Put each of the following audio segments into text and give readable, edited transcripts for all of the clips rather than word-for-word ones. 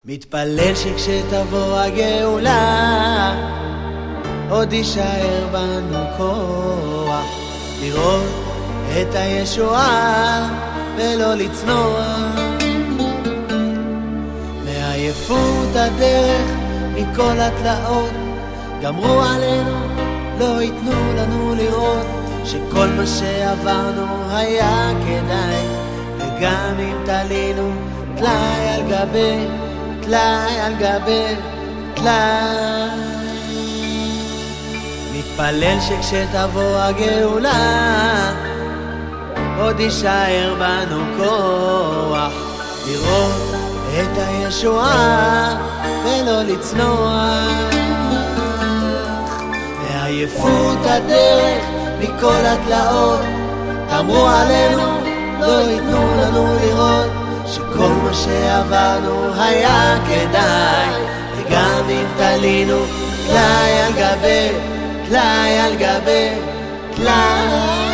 מתפלל שכשתבוא הגאולה עוד יישאר בנו כוח לראות את הישועה ולא לצנוע מעייפות הדרך מכל התלאות גמרו עלינו לא ייתנו לנו לראות שכל מה שעברנו היה כדאי וגם אם תלינו טלאי על גבי טלאי על גבי טלאי מתפלל שכשתבוא הגאולה עוד יישאר בנו כוח לראות את הישועה ולא לצנוח מעייפות הדרך מכל התלאות אמרו עלינו לא ייתנו לנו לראות שכל מה שעברנו היה כדאי וגם אם תלינו טלאי על גבי טלאי על גבי טלאי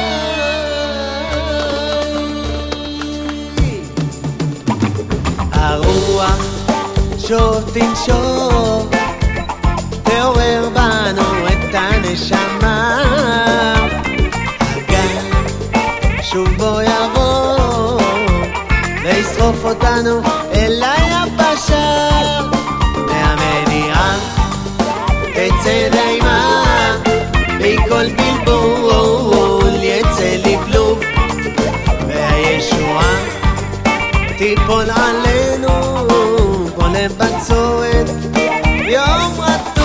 הרוח שוב תנשוב תעורר בנו את הנשמה הגל שוב בו יבוא וישרוף אותנו אל היבשה מהמניעה תצא דיימה מכל בלבול יצא לבלוב והישועה תיפול עלינו בונה בצורת יום רטוב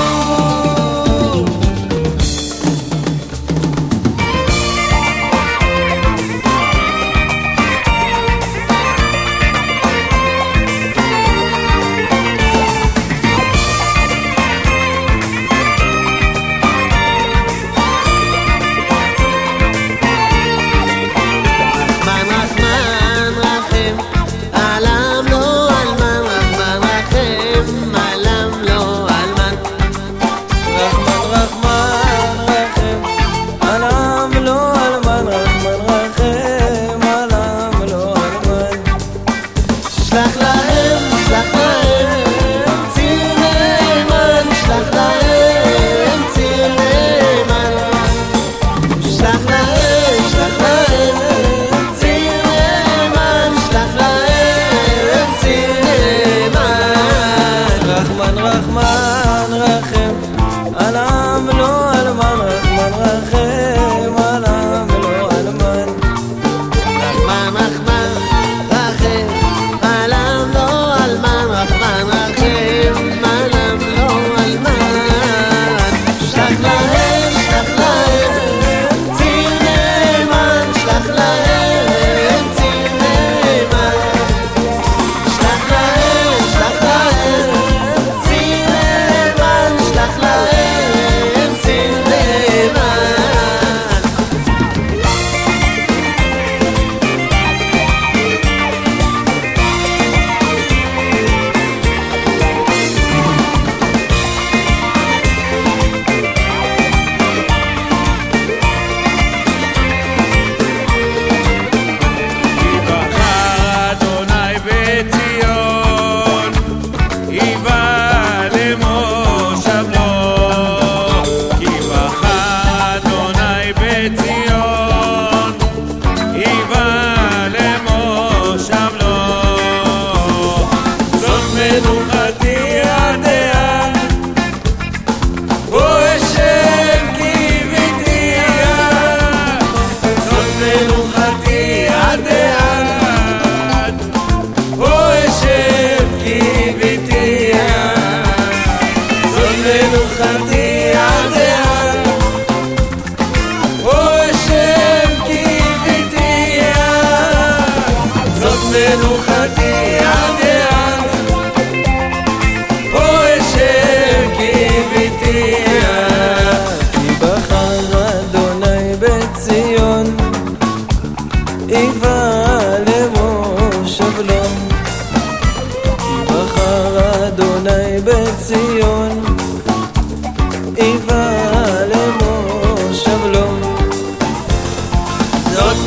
זאת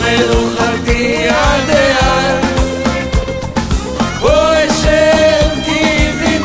מלוכתי עד העד, בו אשב כי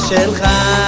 שלך